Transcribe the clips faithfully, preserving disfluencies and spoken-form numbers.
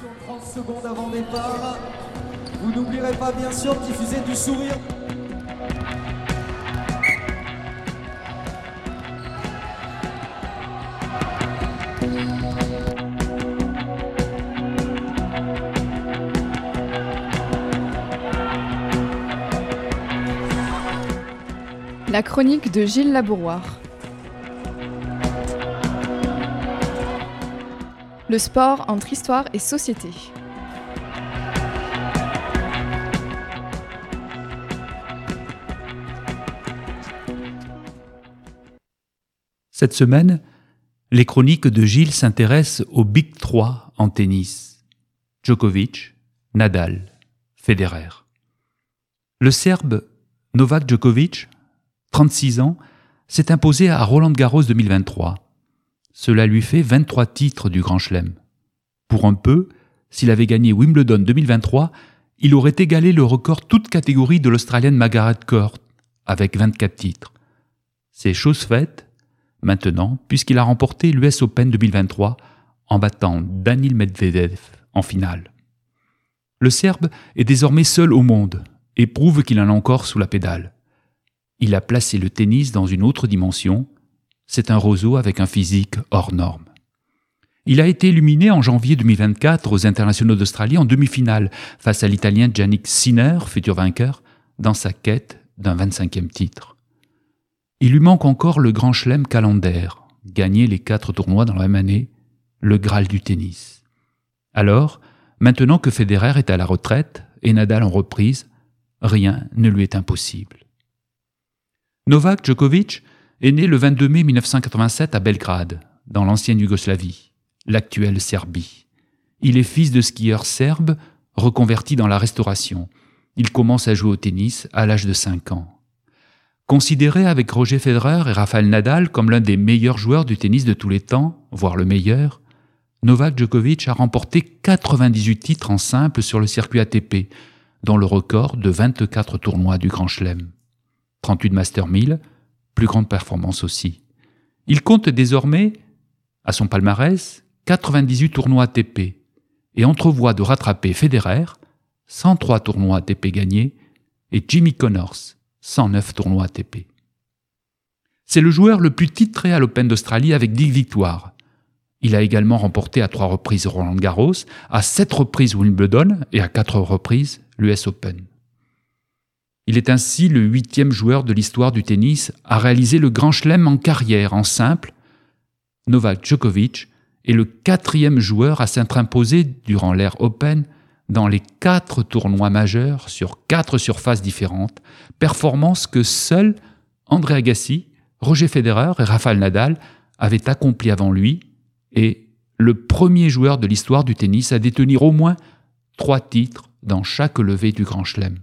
trente secondes avant départ. Vous n'oublierez pas bien sûr de diffuser du sourire. La chronique de Gilles Labouroire. Le sport entre histoire et société. Cette semaine, les chroniques de Gilles s'intéressent aux Big trois en tennis. Djokovic, Nadal, Federer. Le Serbe Novak Djokovic, trente-six ans, s'est imposé à Roland-Garros deux mille vingt-trois. Cela lui fait vingt-trois titres du Grand Chelem. Pour un peu, s'il avait gagné Wimbledon deux mille vingt-trois, il aurait égalé le record toute catégorie de l'Australienne Margaret Court, avec vingt-quatre titres. C'est chose faite, maintenant, puisqu'il a remporté l'U S Open deux mille vingt-trois en battant Daniil Medvedev en finale. Le Serbe est désormais seul au monde et prouve qu'il en a encore sous la pédale. Il a placé le tennis dans une autre dimension. C'est un roseau avec un physique hors norme. Il a été éliminé en janvier deux mille vingt-quatre aux Internationaux d'Australie en demi-finale face à l'Italien Jannik Sinner, futur vainqueur, dans sa quête d'un vingt-cinquième titre. Il lui manque encore le Grand Chelem calendaire, gagner les quatre tournois dans la même année, le Graal du tennis. Alors, maintenant que Federer est à la retraite et Nadal en reprise, rien ne lui est impossible. Novak Djokovic est né le vingt-deux mai mille neuf cent quatre-vingt-sept à Belgrade, dans l'ancienne Yougoslavie, l'actuelle Serbie. Il est fils de skieur serbe reconverti dans la restauration. Il commence à jouer au tennis à l'âge de cinq ans. Considéré avec Roger Federer et Rafael Nadal comme l'un des meilleurs joueurs du tennis de tous les temps, voire le meilleur, Novak Djokovic a remporté quatre-vingt-dix-huit titres en simple sur le circuit A T P, dont le record de vingt-quatre tournois du Grand Chelem. trente-huit Master mille, plus grande performance aussi. Il compte désormais, à son palmarès, quatre-vingt-dix-huit tournois A T P et entrevoit de rattraper Federer, cent trois tournois A T P gagnés, et Jimmy Connors, cent neuf tournois A T P. C'est le joueur le plus titré à l'Open d'Australie avec dix victoires. Il a également remporté à trois reprises Roland-Garros, à sept reprises Wimbledon et à quatre reprises l'U S Open. Il est ainsi le huitième joueur de l'histoire du tennis à réaliser le Grand Chelem en carrière en simple. Novak Djokovic est le quatrième joueur à s'être imposé durant l'ère Open dans les quatre tournois majeurs sur quatre surfaces différentes, performance que seuls André Agassi, Roger Federer et Rafael Nadal avaient accompli avant lui, et le premier joueur de l'histoire du tennis à détenir au moins trois titres dans chaque levée du Grand Chelem.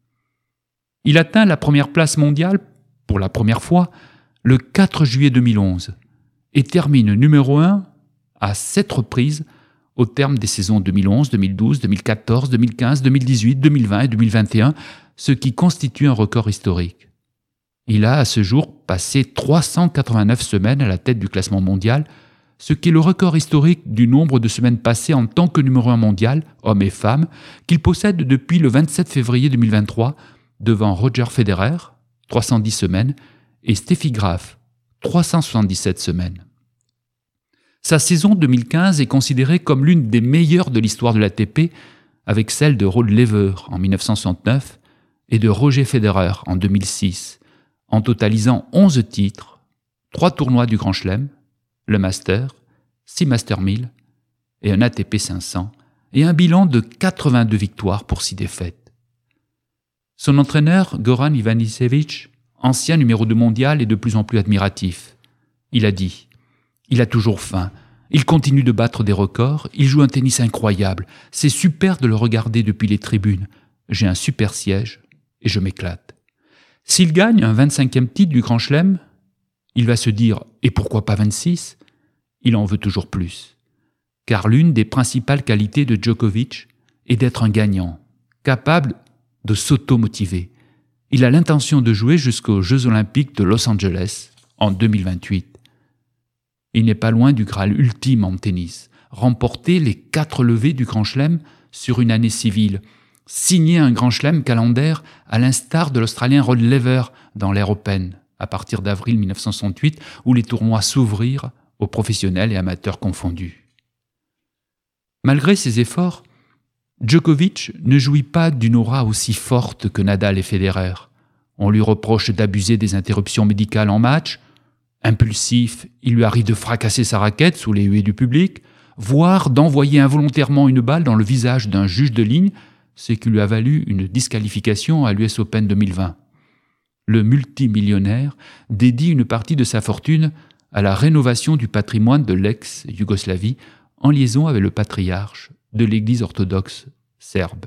Il atteint la première place mondiale, pour la première fois, le quatre juillet deux mille onze et termine numéro un à sept reprises au terme des saisons deux mille onze, deux mille douze, deux mille quatorze, deux mille quinze, deux mille dix-huit, deux mille vingt et deux mille vingt et un, ce qui constitue un record historique. Il a à ce jour passé trois cent quatre-vingt-neuf semaines à la tête du classement mondial, ce qui est le record historique du nombre de semaines passées en tant que numéro un mondial, hommes et femmes, qu'il possède depuis le vingt-sept février deux mille vingt-trois, devant Roger Federer, trois cent dix semaines, et Steffi Graf, trois cent soixante-dix-sept semaines. Sa saison deux mille quinze est considérée comme l'une des meilleures de l'histoire de l'A T P, avec celle de Rod Laver en mille neuf cent soixante-neuf et de Roger Federer en deux mille six, en totalisant onze titres, trois tournois du Grand Chelem, le Master, six Master mille et un A T P cinq cents, et un bilan de quatre-vingt-deux victoires pour six défaites. Son entraîneur, Goran Ivanisevic, ancien numéro deux mondial, est de plus en plus admiratif. Il a dit « Il a toujours faim, il continue de battre des records, il joue un tennis incroyable, c'est super de le regarder depuis les tribunes, j'ai un super siège et je m'éclate. » S'il gagne un vingt-cinquième titre du Grand Chelem, il va se dire « Et pourquoi pas vingt-six ?» Il en veut toujours plus. Car l'une des principales qualités de Djokovic est d'être un gagnant, capable de s'auto-motiver. Il a l'intention de jouer jusqu'aux Jeux Olympiques de Los Angeles en deux mille vingt-huit. Il n'est pas loin du Graal ultime en tennis, remporté les quatre levées du Grand Chelem sur une année civile, signé un Grand Chelem calendaire à l'instar de l'Australien Rod Laver dans l'ère Open, à partir d'avril mille neuf cent soixante-huit, où les tournois s'ouvrirent aux professionnels et amateurs confondus. Malgré ses efforts, Djokovic ne jouit pas d'une aura aussi forte que Nadal et Federer. On lui reproche d'abuser des interruptions médicales en match. Impulsif, il lui arrive de fracasser sa raquette sous les huées du public, voire d'envoyer involontairement une balle dans le visage d'un juge de ligne, ce qui lui a valu une disqualification à l'U S Open deux mille vingt. Le multimillionnaire dédie une partie de sa fortune à la rénovation du patrimoine de l'ex-Yougoslavie en liaison avec le patriarche de l'Église orthodoxe serbe.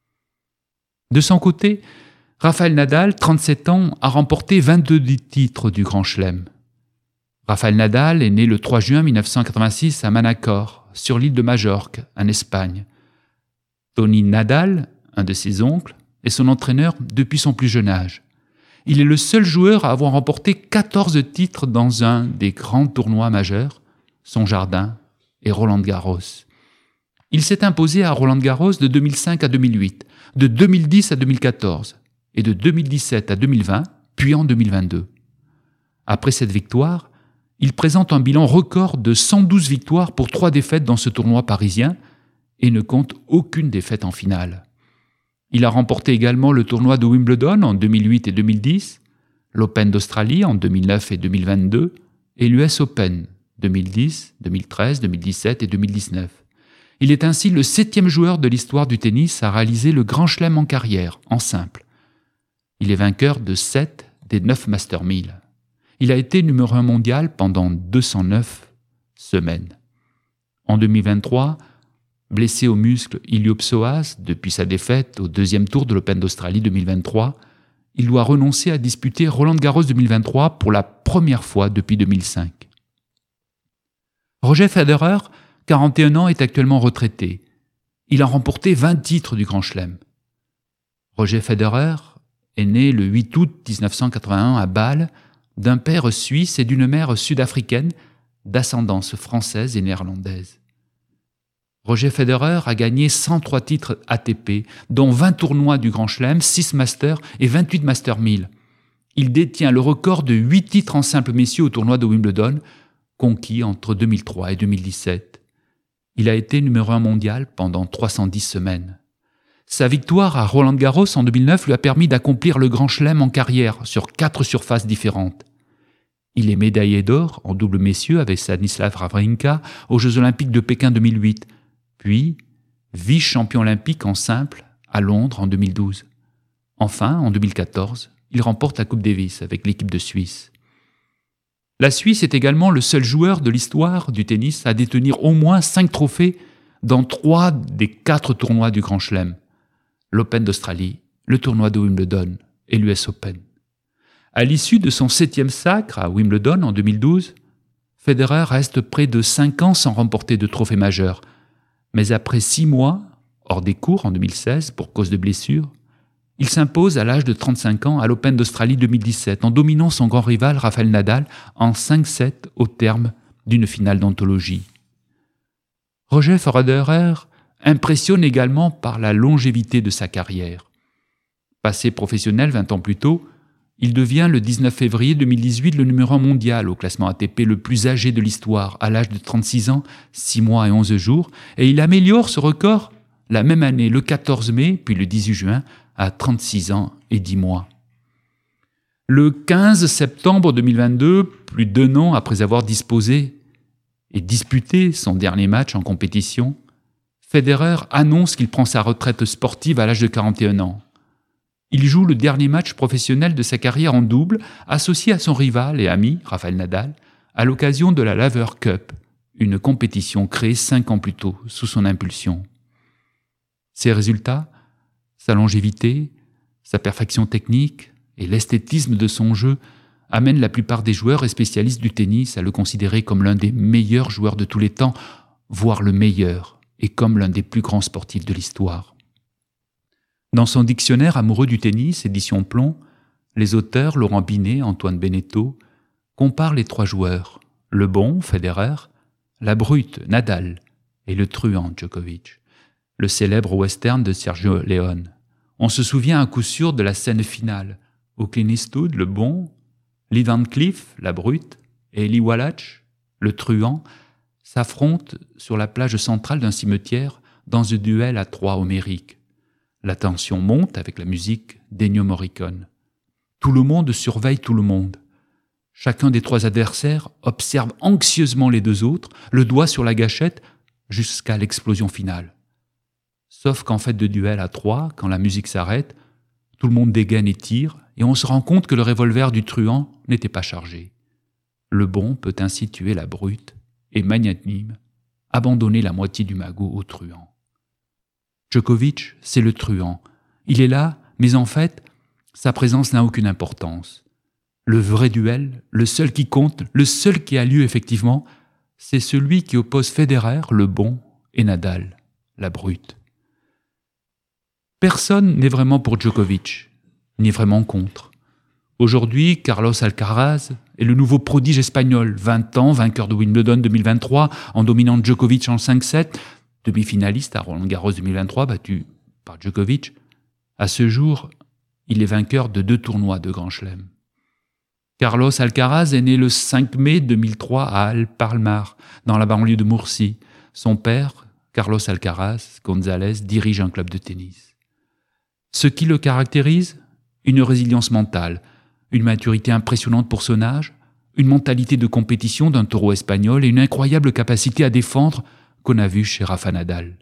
De son côté, Rafael Nadal, trente-sept ans, a remporté vingt-deux titres du Grand Chelem. Rafael Nadal est né le trois juin mille neuf cent quatre-vingt-six à Manacor, sur l'île de Majorque, en Espagne. Tony Nadal, un de ses oncles, est son entraîneur depuis son plus jeune âge. Il est le seul joueur à avoir remporté quatorze titres dans un des grands tournois majeurs, son jardin et Roland-Garros. Il s'est imposé à Roland-Garros de deux mille cinq à deux mille huit, de deux mille dix à deux mille quatorze et de deux mille dix-sept à deux mille vingt, puis en deux mille vingt-deux. Après cette victoire, il présente un bilan record de cent douze victoires pour trois défaites dans ce tournoi parisien et ne compte aucune défaite en finale. Il a remporté également le tournoi de Wimbledon en deux mille huit et deux mille dix, l'Open d'Australie en deux mille neuf et deux mille vingt-deux et l'U S Open deux mille dix, deux mille treize, deux mille dix-sept et deux mille dix-neuf. Il est ainsi le septième joueur de l'histoire du tennis à réaliser le Grand Chelem en carrière, en simple. Il est vainqueur de sept des neuf Master mille. Il a été numéro un mondial pendant deux cent neuf semaines. En deux mille vingt-trois, blessé au muscle iliopsoas depuis sa défaite au deuxième tour de l'Open d'Australie deux mille vingt-trois, il doit renoncer à disputer Roland-Garros deux mille vingt-trois pour la première fois depuis deux mille cinq. Roger Federer, quarante et un ans, est actuellement retraité. Il a remporté vingt titres du Grand Chelem. Roger Federer est né le huit août dix-neuf cent quatre-vingt-un à Bâle, d'un père suisse et d'une mère sud-africaine d'ascendance française et néerlandaise. Roger Federer a gagné cent trois titres A T P, dont vingt tournois du Grand Chelem, six Masters et vingt-huit Master mille. Il détient le record de huit titres en simple messieurs au tournoi de Wimbledon, conquis entre deux mille trois et deux mille dix-sept. Il a été numéro un mondial pendant trois cent dix semaines. Sa victoire à Roland-Garros en deux mille neuf lui a permis d'accomplir le Grand Chelem en carrière sur quatre surfaces différentes. Il est médaillé d'or en double messieurs avec Stanislav Wawrinka aux Jeux Olympiques de Pékin deux mille huit, puis vice-champion olympique en simple à Londres en deux mille douze. Enfin, en deux mille quatorze, il remporte la Coupe Davis avec l'équipe de Suisse. La Suisse est également le seul joueur de l'histoire du tennis à détenir au moins cinq trophées dans trois des quatre tournois du Grand Chelem: l'Open d'Australie, le tournoi de Wimbledon et l'U S Open. À l'issue de son septième sacre à Wimbledon en deux mille douze, Federer reste près de cinq ans sans remporter de trophée majeur. Mais après six mois, hors des cours en deux mille seize pour cause de blessure, il s'impose à l'âge de trente-cinq ans à l'Open d'Australie deux mille dix-sept en dominant son grand rival Rafael Nadal en cinq sept au terme d'une finale d'anthologie. Roger Federer impressionne également par la longévité de sa carrière. Passé professionnel vingt ans plus tôt, il devient le dix-neuf février deux mille dix-huit le numéro un mondial au classement A T P le plus âgé de l'histoire, à l'âge de trente-six ans, six mois et onze jours, et il améliore ce record la même année, le quatorze mai, puis le dix-huit juin, à trente-six ans et dix mois. Le quinze septembre deux mille vingt-deux, plus d'un an après avoir disposé et disputé son dernier match en compétition, Federer annonce qu'il prend sa retraite sportive à l'âge de quarante et un ans. Il joue le dernier match professionnel de sa carrière en double, associé à son rival et ami, Rafael Nadal, à l'occasion de la Laver Cup, une compétition créée cinq ans plus tôt sous son impulsion. Ses résultats, sa longévité, sa perfection technique et l'esthétisme de son jeu amènent la plupart des joueurs et spécialistes du tennis à le considérer comme l'un des meilleurs joueurs de tous les temps, voire le meilleur, et comme l'un des plus grands sportifs de l'histoire. Dans son dictionnaire amoureux du tennis, édition Plomb, les auteurs Laurent Binet, Antoine Beneteau, comparent les trois joueurs, le bon, Federer, la brute, Nadal, et le truand Djokovic, le célèbre western de Sergio Leone. On se souvient à coup sûr de la scène finale, où Clint Eastwood, le bon, Lee Van Cleef, la brute, et Eli Wallach, le truand, s'affrontent sur la plage centrale d'un cimetière dans un duel à trois homérique. La tension monte avec la musique d'Ennio Morricone. Tout le monde surveille tout le monde. Chacun des trois adversaires observe anxieusement les deux autres, le doigt sur la gâchette, jusqu'à l'explosion finale. Sauf qu'en fait de duel à trois, quand la musique s'arrête, tout le monde dégaine et tire, et on se rend compte que le revolver du truand n'était pas chargé. Le bon peut ainsi tuer la brute et magnanime, abandonner la moitié du magot au truand. Djokovic, c'est le truand. Il est là, mais en fait, sa présence n'a aucune importance. Le vrai duel, le seul qui compte, le seul qui a lieu effectivement, c'est celui qui oppose Federer, le bon, et Nadal, la brute. Personne n'est vraiment pour Djokovic, ni vraiment contre. Aujourd'hui, Carlos Alcaraz est le nouveau prodige espagnol, vingt ans, vainqueur de Wimbledon deux mille vingt-trois, en dominant Djokovic en cinq sept, demi-finaliste à Roland-Garros deux mille vingt-trois, battu par Djokovic. À ce jour, il est vainqueur de deux tournois de Grand Chelem. Carlos Alcaraz est né le cinq mai deux mille trois à Al-Palmar, dans la banlieue de Murcie. Son père, Carlos Alcaraz González, dirige un club de tennis. Ce qui le caractérise, une résilience mentale, une maturité impressionnante pour son âge, une mentalité de compétition d'un taureau espagnol et une incroyable capacité à défendre qu'on a vu chez Rafa Nadal.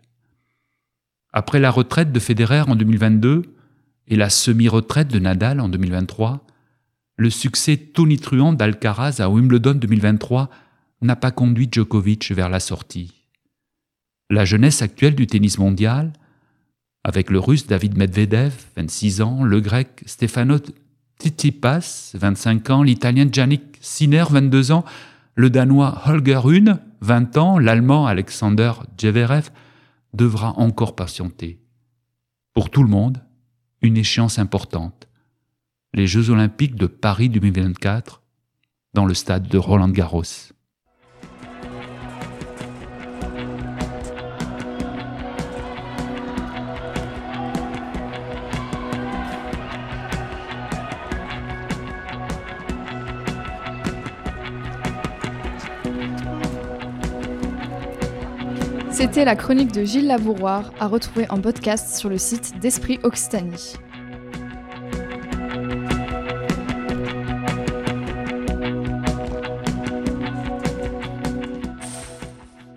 Après la retraite de Federer en deux mille vingt-deux et la semi-retraite de Nadal en deux mille vingt-trois, le succès tonitruant d'Alcaraz à Wimbledon deux mille vingt-trois n'a pas conduit Djokovic vers la sortie. La jeunesse actuelle du tennis mondial, avec le russe David Medvedev, vingt-six ans, le grec Stefanos Tsitsipas, vingt-cinq ans, l'italien Jannik Sinner, vingt-deux ans, le danois Holger Rune, vingt ans, l'allemand Alexander Zverev, devra encore patienter. Pour tout le monde, une échéance importante. Les Jeux Olympiques de Paris deux mille vingt-quatre, dans le stade de Roland-Garros. C'était la chronique de Gilles Labouroire, à retrouver en podcast sur le site d'Esprit Occitanie.